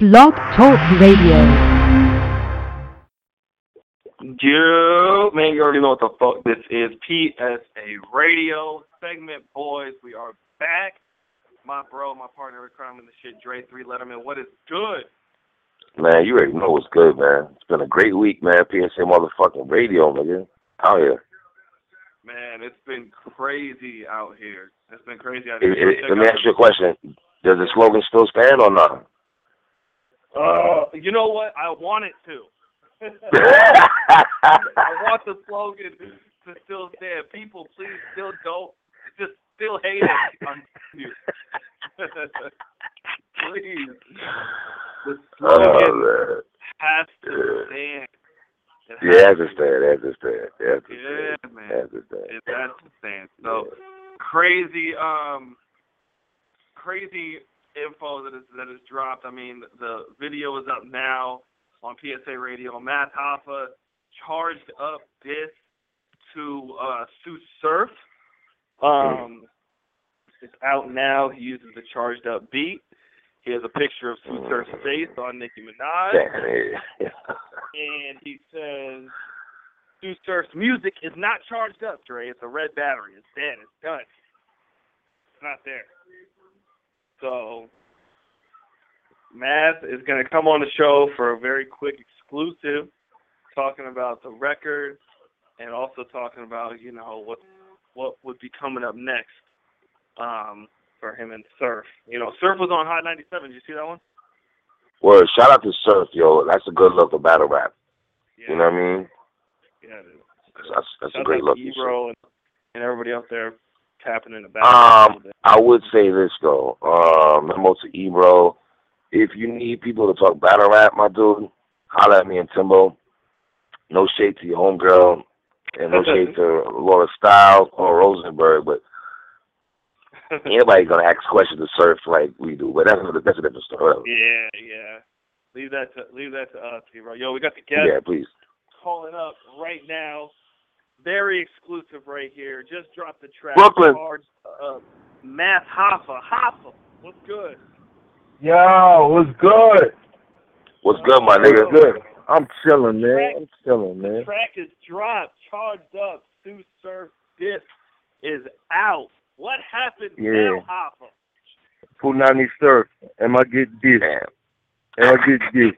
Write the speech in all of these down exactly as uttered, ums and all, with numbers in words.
Blog Talk Radio. Yo, man, you already know what the fuck this is. P S A Radio segment, boys. We are back. My bro, my partner in crime in the shit, Dre three Letterman. What is good? Man, you already know what's good, man. It's been a great week, man. P S A motherfucking radio, nigga. Out here. Man, it's been crazy out here. It's been crazy out It, here. it, let me ask you a question. Does the slogan still stand or not? Uh, you know what? I want it to. I want the slogan to still stand. People, please still don't, just still hate it on you. Please. The slogan oh, has to stand. It yeah, it has to stand. It has to stand. It has to yeah, stand. man. It has to stand. It has to stand. So, crazy, um, crazy info that is that is dropped. I mean, the video is up now on P S A Radio. Math Hoffa charged up this to uh, Sue Surf. Um, it's out now. He uses the charged up beat. He has a picture of Sue Surf's face on Nicki Minaj. And he says, Sue Surf's music is not charged up, Dre. It's a red battery. It's dead. It's done. It's not there. So, Math is going to come on the show for a very quick exclusive, talking about the record and also talking about, you know, what what would be coming up next um, for him and Surf. You know, Surf was on Hot ninety-seven. Did you see that one? Well, shout out to Surf, yo. That's a good look of battle rap. Yeah. You know what I mean? Yeah, it is. That's, that's Shout a great out look. to Ebro and, and everybody out there tapping in the back. Um, I would say this, though. Um, memo to Ebro. If you need people to talk battle rap, my dude, holler at me and Timbo. No shade to your homegirl, and no shade to Laura Stiles or Rosenberg, but anybody's gonna ask questions to Surf like we do. But that's a, that's a different story. Yeah, yeah. Leave that to leave that to us, Ebro. Yo, we got the guest Yeah, please. calling up right now. Very exclusive right here. Just dropped the track. Brooklyn. Hard, uh, Math Hoffa. Hoffa, what's good? Yo, what's good? What's good, my nigga? What's good? I'm chilling, man. Track, I'm chilling, the man. track is dropped, charged up. Sue Surf disc is out. What happened Yeah. now, Hoffa? Punani Surf. Am I get this? Am I get this?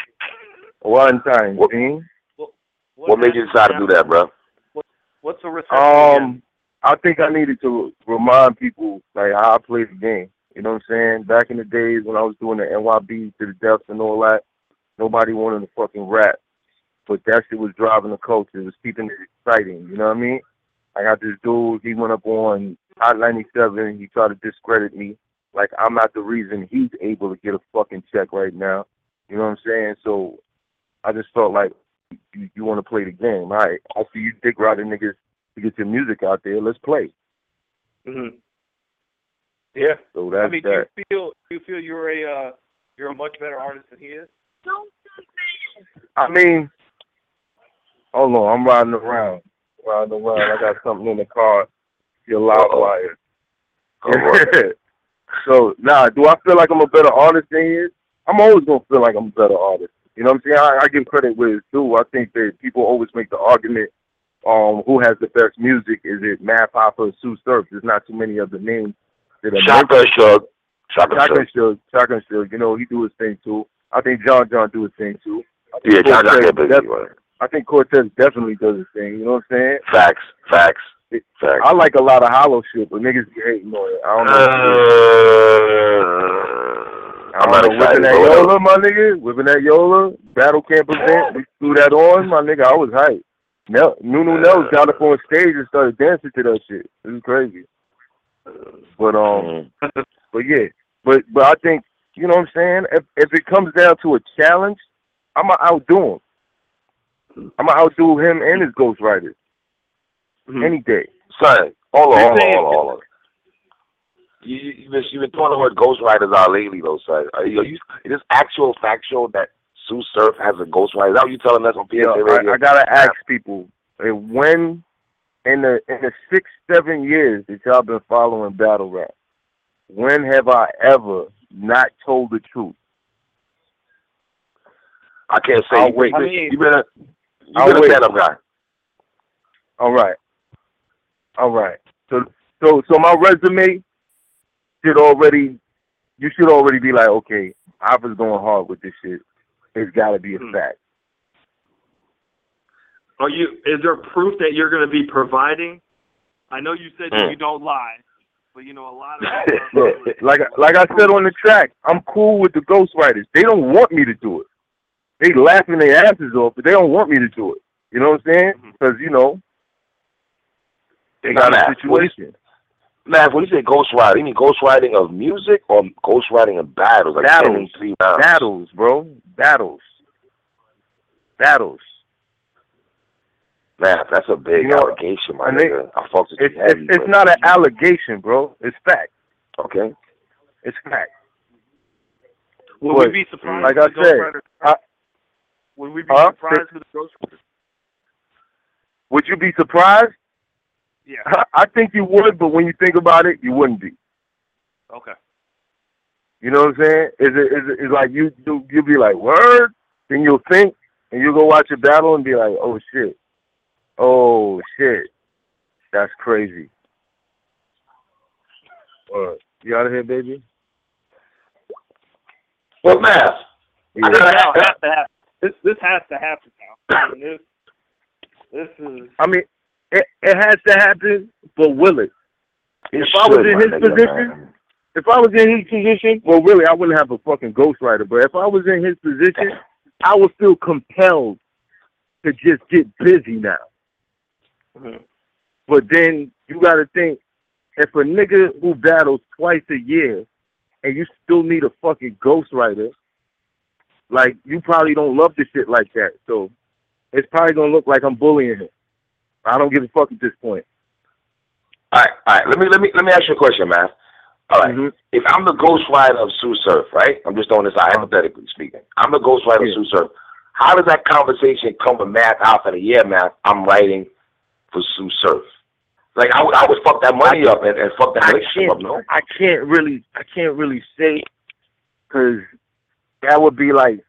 One time, What, see? What, what made you decide to do that, bro? What, what's the reception? Um, again? I think I needed to remind people like how I played the game. You know what I'm saying? Back in the days when I was doing the N Y B to the deaths and all that, nobody wanted to fucking rap. But that shit was driving the culture. It was keeping it exciting. You know what I mean? I got this dude, he went up on Hot ninety-seven. He tried to discredit me. Like, I'm not the reason he's able to get a fucking check right now. You know what I'm saying? So I just felt like you, you want to play the game. All right, I see you dick riding niggas to get your music out there. Let's play. Mm-hmm. Yeah. So that's I mean, that. do you feel do you feel you're a uh, you're a much better artist than he is? I mean, hold on, I'm riding around. Riding around. I got something in the car. You're loud wire. Right. So, nah, do I feel like I'm a better artist than he is? I'm always going to feel like I'm a better artist. You know what I'm saying? I, I give credit where it's due. I think that people always make the argument, um, who has the best music? Is it Math Hoffa or Sue Surf? There's not too many other names that are Shotgun Shug. Shotgun Shotgun Shug. Shug. Shotgun Shug. You know, he do his thing, too. I think John John do his thing, too. Yeah, John John get busy. Def- I think Cortez definitely does his thing. You know what I'm saying? Facts. Facts. Facts. I like a lot of hollow shit, but niggas be hating on it. I don't know. Uh, I'm not know, excited. Whipping that Yola, my nigga. Whipping that Yola. Battle Camp event. We threw that on, my nigga. I was hyped. Nell, Nunu Nels got up on stage and started dancing to that shit. It was crazy. But um, but yeah, but but I think, you know what I'm saying. If if it comes down to a challenge, I'ma outdo him. I'ma outdo him and his ghostwriters Mm-hmm. any day. Son, hold on, hold on, saying- hold on, hold on. You, you, you've, been, you've been throwing the word ghostwriters out lately, though, son. Are you, are you, is this actual factual that Sue Surf has a ghostwriter? Is that what you telling us on P S A Yo, Radio? I, I gotta ask people, uh, when in the in the six, seven years that y'all been following battle rap, when have I ever not told the truth? I can't say. I'll You, wait. I mean, you better, you I'll better wait. stand up guy. All right. All right. So, so, so my resume should already, you should already be like, okay, I was going hard with this shit. It's got to be a Hmm. fact. Are you? Is there proof that you're going to be providing? I know you said that Mm. you don't lie, but you know a lot of Look, like, like I said on the track, I'm cool with the ghostwriters. They don't want me to do it. They laughing their asses off, but they don't want me to do it. You know what I'm saying? Because, you know, they got Nah, a Math, what is- situation. Math, when you say ghostwriting, you mean ghostwriting of music or ghostwriting of battles? Like Battles. ending three rounds? Battles, bro. Battles. Battles. Math, that's a big You know, allegation, my and they- nigga. I fucked with It's, you it's, heavy. it's but- not an allegation, bro. It's fact. Okay. It's fact. Would But, we be surprised? like if I the said, ghostwriter- I- would we be Huh? surprised with the ghostwriter? Would you be surprised? Yeah. I think you would, but when you think about it, you wouldn't be. Okay. You know what I'm saying? Is it is it is like you you you'll be like word, then you'll think, and you'll go watch a battle and be like, oh shit, oh shit, that's crazy. Uh, you out of here, baby? Well, Math, Yeah. I gotta Now, ask- has to happen. This this has to happen now. I mean, this this is I mean, it it has to happen, but will it? it If I was should, in my his nigga, position, man. If I was in his position, well, really, I wouldn't have a fucking ghostwriter. But if I was in his position, I would feel compelled to just get busy now. Mhm. But then you got to think, if a nigga who battles twice a year and you still need a fucking ghostwriter, like, you probably don't love the shit like that. So it's probably going to look like I'm bullying him. I don't give a fuck at this point. All right, all right. Let me let me let me ask you a question, Math. All right. Mhm. If I'm the ghostwriter of Sue Surf, right? I'm just throwing this out hypothetically speaking. I'm the ghostwriter Yeah. of Sue Surf. How does that conversation come with Math out for the year, Math? I'm writing for Sue Surf. Like I would, I would fuck that money up and, and fuck that I relationship up, can't, no? I can't really, I can't really say, because that would be like,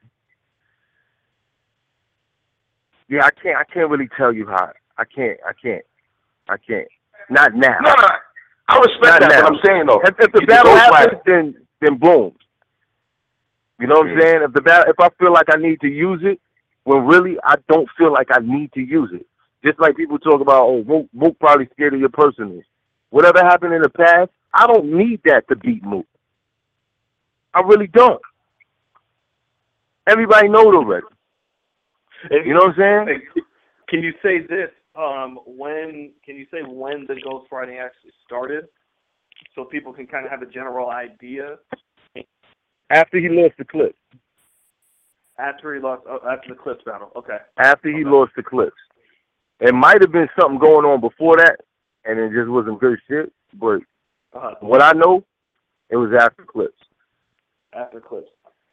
yeah, I can't, I can't really tell you how. I can't, I can't, I can't. Not now. No, no. I respect Not that, now. but I'm saying though. If, if the he's battle ghostwriter. happens, then then boom. You know what Mm. I'm saying? If the battle, if I feel like I need to use it, when really I don't feel like I need to use it. Just like people talk about, oh, Mook, Mook probably scared of your personals. Whatever happened in the past, I don't need that to beat Mook. I really don't. Everybody knows already. You know what I'm saying? Can you say this? Um, when can you say when the ghostwriting actually started, so people can kind of have a general idea? After he lost the clip. After he lost, oh, after the Clips battle. Okay. After he Okay. lost the clips. It might have been something going on before that, and it just wasn't good shit. But Uh-huh. what I know, it was after clips. After Clips.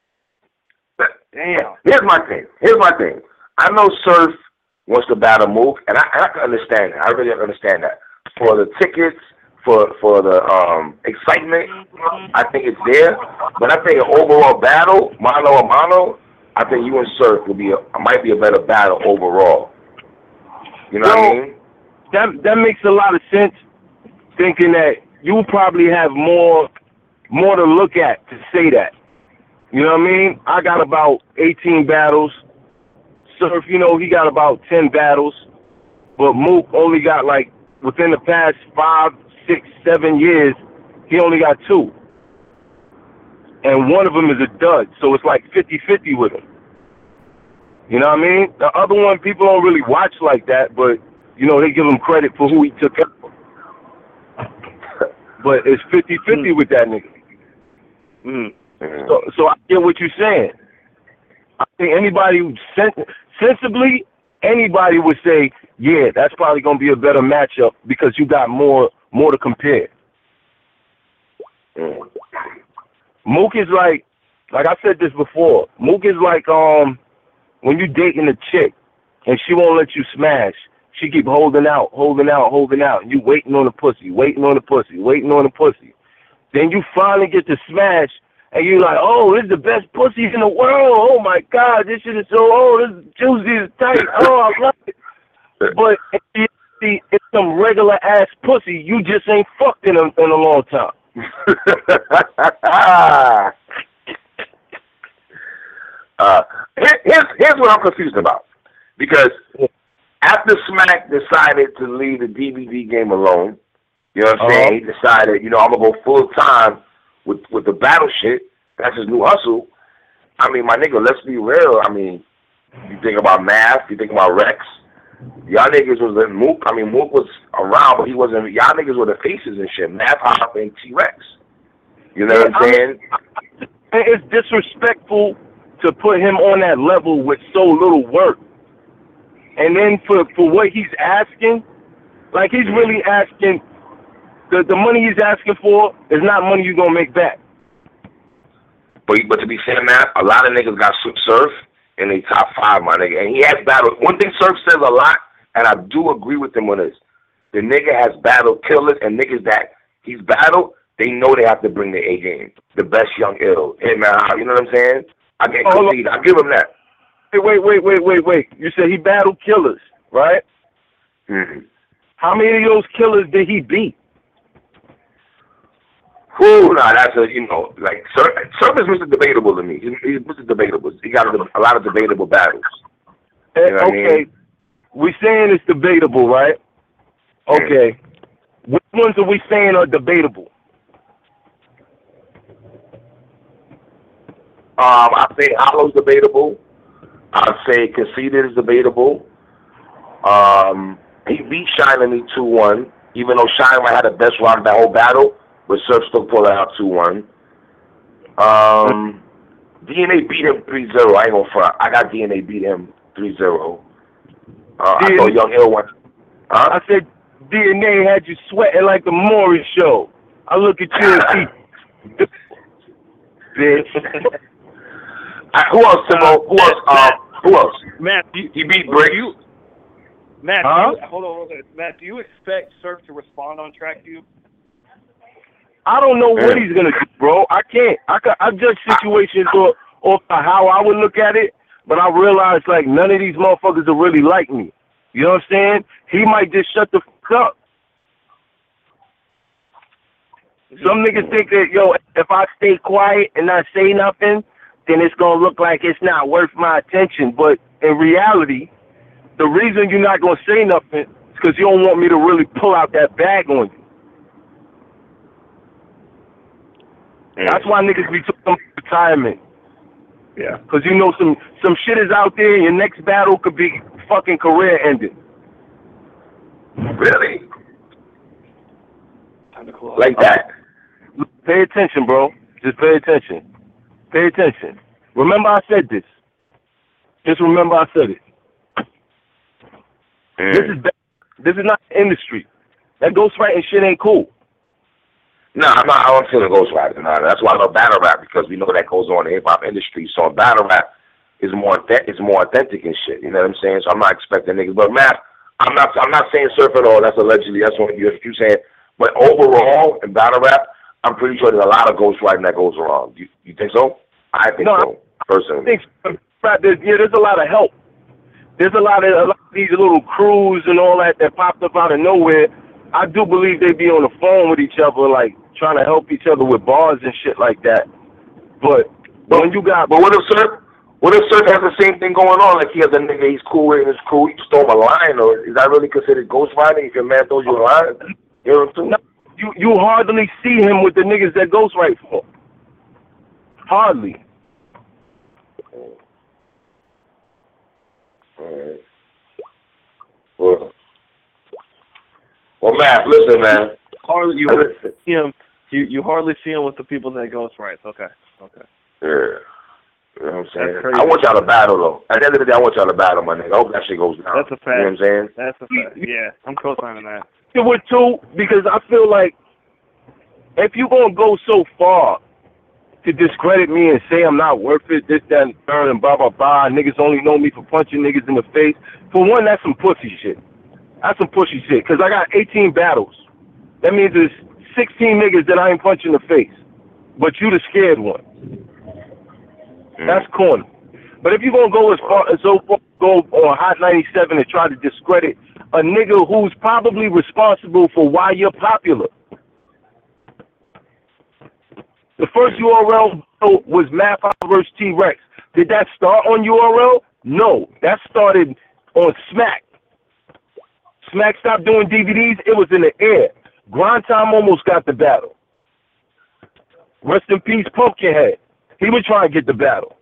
Damn. Here's my thing. Here's my thing. I know Surf wants to battle Mook, and I, and I can understand that. I really understand that. For the tickets, for for the um, excitement, I think it's there. But I think an overall battle, mano a mano, I think you and Surf will be a, might be a better battle overall. You know Well, what I mean? That that makes a lot of sense. Thinking that you probably have more more to look at to say that. You know what I mean? I got about eighteen battles. Surf, you know, he got about ten battles. But Mook only got, like, within the past five, six, seven years, he only got two. And one of them is a dud, so it's like fifty-fifty with him. You know what I mean? The other one, people don't really watch like that, but, you know, they give him credit for who he took out. But it's fifty-fifty with that nigga. Mm. So, so I get what you're saying. I think anybody who sen- sensibly, anybody would say, yeah, that's probably going to be a better matchup because you got more more to compare. Mm. Mook is like, like I said this before, Mook is like um when you dating a chick and she won't let you smash. She keep holding out, holding out, holding out. And you waiting on the pussy, waiting on the pussy, waiting on the pussy. Then you finally get to smash, and you're like, oh, this is the best pussy in the world. Oh my God, this shit is so oh, this is juicy, it's tight. Oh, I love it. But if you see, it's some regular ass pussy. You just ain't fucked in a in a long time. uh, here, here's here's what I'm confused about, because after Smack decided to leave the D V D game alone, you know what I'm saying? Uh-huh. He decided, you know, I'm gonna go full time with with the battle shit. That's his new hustle. I mean, my nigga, let's be real. I mean, you think about Math, you think about Rex. Y'all niggas was in Mook. I mean, Mook was around, but he wasn't. Y'all niggas were the faces and shit. Math Hop and T-Rex. You know yeah, what I'm saying? I mean, it's disrespectful to put him on that level with so little work. And then for, for what he's asking, like he's really asking, the, the money he's asking for is not money you're going to make back. But but to be fair, Matt, a lot of niggas got Surf in the top five, my nigga. And he has battled. One thing Surf says a lot, and I do agree with him on this. The nigga has battled killers, and niggas that he's battled, they know they have to bring the A game. The best young ill. Hey, man, you know what I'm saying? I can't oh, concede. I give him that. Hey, wait, wait, wait, wait, wait. You said he battled killers, right? Mm-hmm. How many of those killers did he beat? Whew, nah, that's a, you know, like, Surf, Surf is Mister Debatable to me. He's, he's Mister Debatable. He got a, a lot of debatable battles. You know okay. what I mean? We saying it's debatable, right? Okay. Yeah. Which ones are we saying are debatable? Um, I say Hollow's debatable. I'd say Conceited is debatable. Um, he beat Shine and me two one, even though Shine might have the best round of that whole battle, but Surf still pulled it out two one. Um, D N A beat him three zero. I ain't gonna front. I got D N A beat him three zero. Uh, I thought Young Ill went. Huh? I said D N A had you sweating like the Maury show. I look at you and see. Bitch. I, who else, Timo? Who else? Um, who else? Matt, you, he beat Briggs. You, Matt, huh? do you, hold on, hold on. Matt, do you expect Surf to respond on track to you? I don't know what he's gonna do, bro. I can't. I can, I judge situations off off how I would look at it, but I realize like none of these motherfuckers are really like me. You know what I'm saying? He might just shut the fuck up. Some niggas think that, yo, if I stay quiet and not say nothing, then it's going to look like it's not worth my attention. But in reality, the reason you're not going to say nothing is because you don't want me to really pull out that bag on you. Yeah. That's why niggas be talking retirement. Yeah. Because you know some, some shit is out there and your next battle could be fucking career ending. Really? Time to close. Like that? Uh, pay attention, bro. Just pay attention. Pay attention. Remember I said this. Just remember I said it. Mm. This is this is not the industry. That ghostwriting shit ain't cool. No, I'm not. I don't feel the ghostwriting. No, that's why I love battle rap, because we know that goes on in the hip hop industry. So battle rap is more it's more authentic and shit. You know what I'm saying? So I'm not expecting niggas. But Matt, I'm not I'm not saying Surf at all. That's allegedly. That's what you you saying. But overall in battle rap, I'm pretty sure there's a lot of ghostwriting that goes wrong. You you think so? I think no, so. Personally, I think there's, yeah, there's a lot of help. There's a lot of a lot of these little crews and all that that popped up out of nowhere. I do believe they be on the phone with each other, like trying to help each other with bars and shit like that. But, but when you got, but what if Surf? What if Surf has the same thing going on? Like he has a nigga he's cool with in his crew, you throw him a line, or is that really considered ghostwriting if your man throws you a line? You know what I'm saying? No, you you hardly see him with the niggas that ghostwrite for him. Hardly. Alright. Well, well, Matt, listen, man. Hardly you hardly see him. You you hardly see him with the people that ghostwrite. Okay. Okay. Yeah. You know what I'm saying? I want y'all to battle, though. At the end of the day, I want y'all to battle, my nigga. I hope that shit goes down. That's a fact. You know what I'm saying? That's a fact. Yeah, I'm co-signing that. It would too, because I feel like if you're gonna go so far to discredit me and say I'm not worth it, this, that, and third, and blah, blah, blah, niggas only know me for punching niggas in the face. For one, that's some pussy shit. That's some pussy shit, because I got eighteen battles. That means there's sixteen niggas that I ain't punching in the face. but you the scared one. Mm. That's corny. But if you're going to go as far as so far, go on Hot ninety-seven and try to discredit a nigga who's probably responsible for why you're popular. The first U R L was Math Hoffa versus T-Rex. Did that start on U R L? No. That started on Smack. Smack stopped doing D V Ds. It was in the air. Grind Time almost got the battle. Rest in peace, Pumpkinhead. He was trying to get the battle.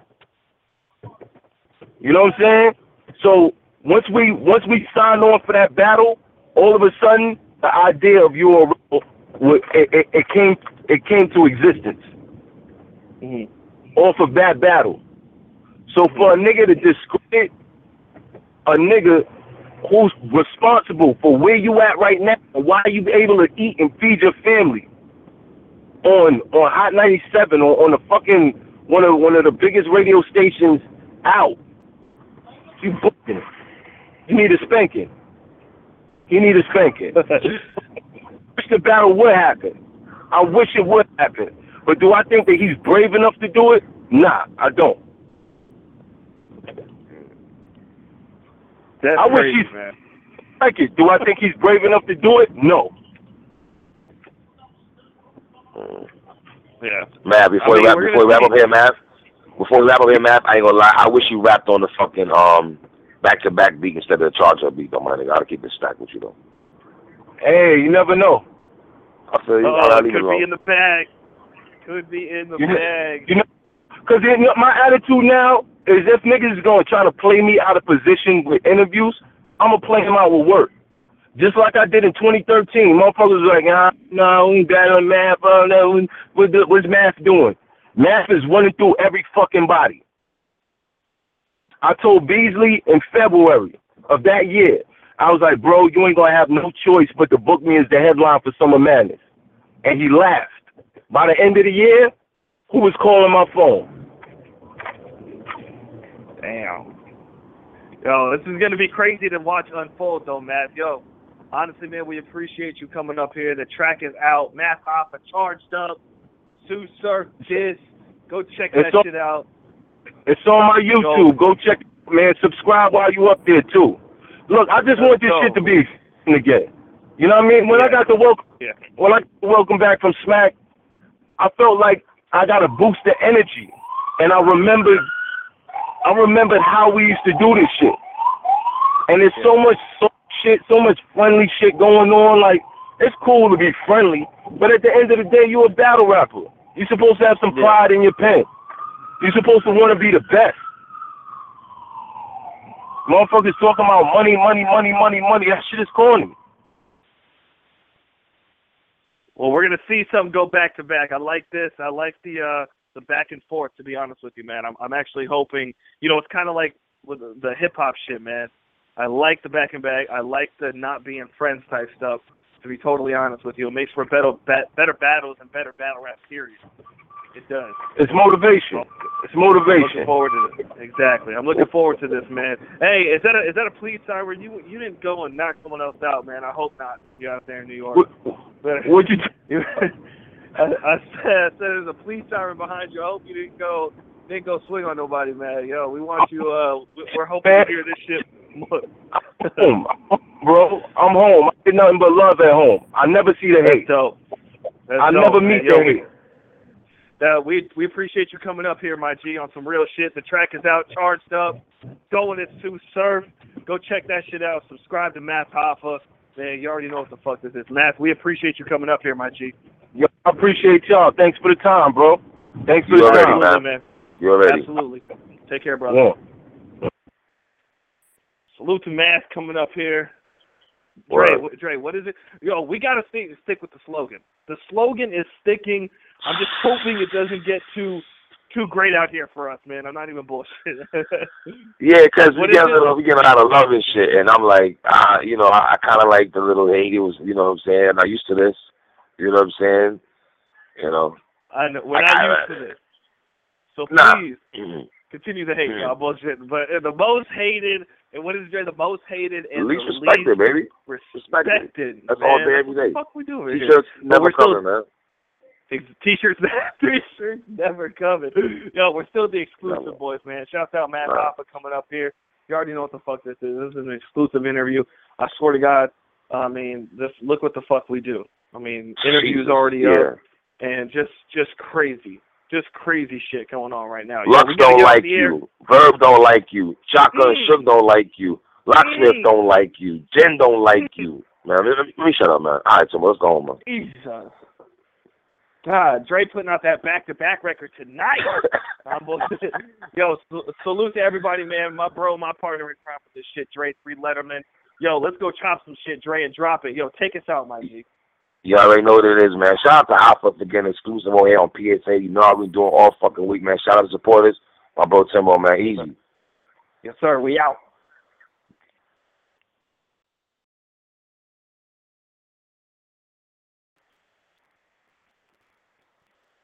You know what I'm saying? So once we once we signed on for that battle, all of a sudden the idea of U R L it, it, it came it came to existence mm-hmm. off of that battle. So for a nigga to discredit a nigga who's responsible for where you at right now and why you able to eat and feed your family on on Hot ninety-seven or on the fucking one of one of the biggest radio stations out. You booking it. You need a spanking. You need a spanking. Wish the battle would happen. I wish it would happen. But do I think that he's brave enough to do it? Nah, I don't. That's I wish crazy, he's man. like it. Do I think he's brave enough to do it? No. Yeah. Matt, before I mean, we wrap, before we wrap up here, Matt. Before we wrap up here, Matt, I ain't gonna lie. I wish you rapped on the fucking um back-to-back beat instead of the charger beat. Don't mind. I gotta keep it stacked with you though. Hey, you never know. I feel you. Oh, I'll it leave could it alone. be in the bag. Could be in the You know, bag. you know, because my attitude now is if niggas is gonna try to play me out of position with interviews, I'm gonna play him out with work. Just like I did in twenty thirteen. Motherfuckers was like, nah, no, we ain't bad on Math. Oh, no, what the, what's Math doing? Math is running through every fucking body. I told Beasley in February of that year, I was like, bro, you ain't gonna have no choice but to book me as the headline for Summer Madness. And he laughed. By the end of the year, who was calling my phone? Damn. Yo, this is going to be crazy to watch unfold, though, Matt. Yo, honestly, man, we appreciate you coming up here. The track is out. Math Hoffa charged up. Sue Surf, Diss. Go check that It's on, shit out. It's on my YouTube. Go, go check it, man. Subscribe while you up there, too. Look, I just Let's want this go. shit to be again. You know what I mean? When yeah. I got the welcome, yeah. when I got the welcome back from Smack, I felt like I got a boost of energy, and I remembered, I remembered how we used to do this shit. And there's yeah. so much so shit, so much friendly shit going on. Like, it's cool to be friendly, but at the end of the day, you're a battle rapper. You're supposed to have some pride yeah. in your pen. You're supposed to want to be the best. Motherfuckers talking about money, money, money, money, money. That shit is corny. Well, we're gonna see something go back to back. I like this. I like the uh, the back and forth. To be honest with you, man, I'm I'm actually hoping. You know, it's kind of like with the, the hip hop shit, man. I like the back and back. I like the not being friends type stuff. To be totally honest with you, it makes for better better battles and better battle rap. Period. It does. It's motivation. It's motivation. I'm looking forward to this. Exactly. I'm looking forward to this, man. Hey, is that a is that a police siren? You you didn't go and knock someone else out, man. I hope not. You out there in New York. What, but, what'd you? T- I, I said I said there's a police siren behind you. I hope you didn't go didn't go swing on nobody, man. Yo, we want you. Uh, we're hoping man. to hear this shit. I'm home, bro. I'm home. I get nothing but love at home. I never see the hate. That's dope. That's I dope, never man. meet Yo, the hate. Uh, we we appreciate you coming up here, my G, on some real shit. The track is out, charged up, going at Sue Surf. Go check that shit out. Subscribe to Math Hoffa. Man, you already know what the fuck this is. Math, we appreciate you coming up here, my G. Yo, I appreciate y'all. Thanks for the time, bro. Thanks for you the already, time, man. man. You already. Absolutely. Take care, brother. Yeah. Salute to Math coming up here. Word. Dre, what, Dre, what is it? Yo, we got to stick, stick with the slogan. The slogan is sticking. I'm just hoping it doesn't get too too great out here for us, man. I'm not even bullshit. Yeah, because we What get is it? a, we get a lot of love and shit, and I'm like, uh, you know, I, I kind of like the little hate. It was, you know what I'm saying? I'm not used to this. You know what I'm saying? You know. I know. We're I not kinda, used to this. So nah. please Mm-hmm. continue to hate, Mm-hmm. y'all bullshit. But uh, the most hated, and what is Dre? The most hated and least the respected, least baby. respected. Respected. That's man. all day, every day. What the fuck we doing here? T-shirts But never we're still, coming, man. T-shirts, T-shirts never coming. Yo, we're still the exclusive boys, man. Shouts out Matt Hoffa coming up here. You already know what the fuck this is. This is an exclusive interview. I swear to God, I mean, just look what the fuck we do. I mean, interviews already yeah. up, and just just crazy. Just crazy shit going on right now. Lux Yo, don't like you. Verb don't like you. Chaka mm. and Shook don't like you. Locksmith mm. don't like you. Jen don't like you. Man, let me, let me shut up, man. All right, so let's go on, man. Jesus. God, Dre putting out that back-to-back record tonight. Yo, salute to everybody, man. My bro, my partner in crime with this shit, Dre three Letterman. Yo, let's go chop some shit, Dre, and drop it. Yo, take us out, my G. You already know what it is, man. Shout out to Alpha for getting exclusive on here on P S A. You know I've been doing all fucking week, man. Shout out to supporters. My bro Timbo, man. Easy. Yes, sir. We out.